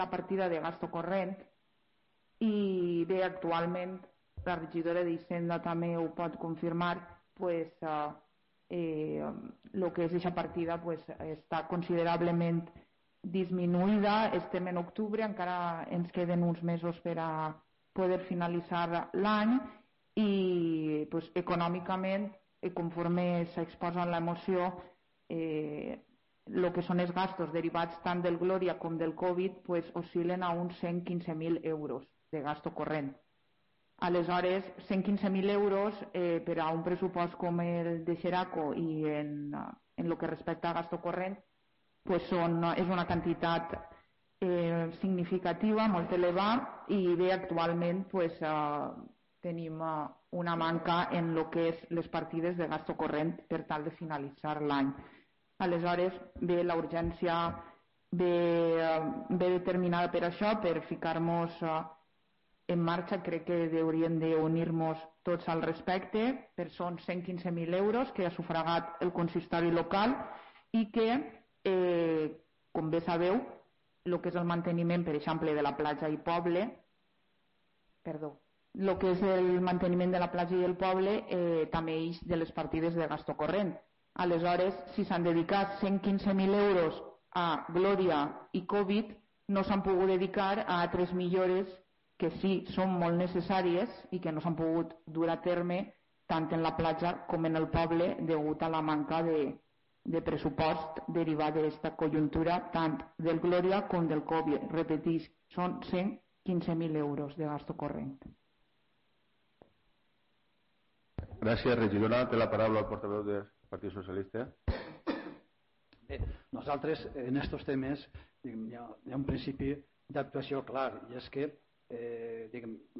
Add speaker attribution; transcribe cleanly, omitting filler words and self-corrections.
Speaker 1: la partida de gasto corrent, i bé, actualment la regidora d'Hisenda també ho pot confirmar, pues, el que és aquesta partida pues, està considerablement disminuïda. Estem en octubre, encara ens queden uns mesos per a poder finalitzar l'any i pues, econòmicament, conforme s'exposa en la moció, el que són els gastos derivats tant del Glòria com del Covid pues, oscil·len a uns 115.000 euros de gasto corrent. Aleshores, 115.000 euros per a un pressupost com el de Xeraco i en el que respecta a gasto corrent pues és una quantitat significativa, molt elevada, i bé, actualment pues, tenim una manca en el que és les partides de gasto corrent per tal de finalitzar l'any. Aleshores, bé, la urgència ve determinada per això, per ficar-nos en marxa. Crec que hauríem d'unir-nos tots al respecte, són 115.000 euros que ha sufragat el consistori local i que, com bé sabeu, el que és el manteniment, per exemple, de la platja i poble, el que és el manteniment de la platja i el poble també és de les partides de gasto corrent. Aleshores, si s'han dedicat 115.000 euros a Glòria i Covid, no s'han pogut dedicar a altres millores que sí són molt necessàries i que no s'han pogut dur a terme tant en la platja com en el poble degut a la manca de pressupost derivat d'aquesta conjuntura tant del Glòria com del Covid. Repetís, són 115.000 euros de gasto corrent.
Speaker 2: Gràcies, regidora. Té la paraula el portaveu del Partit Socialista.
Speaker 3: Nosaltres en aquests temes hi ha un principi d'actuació clar, i és que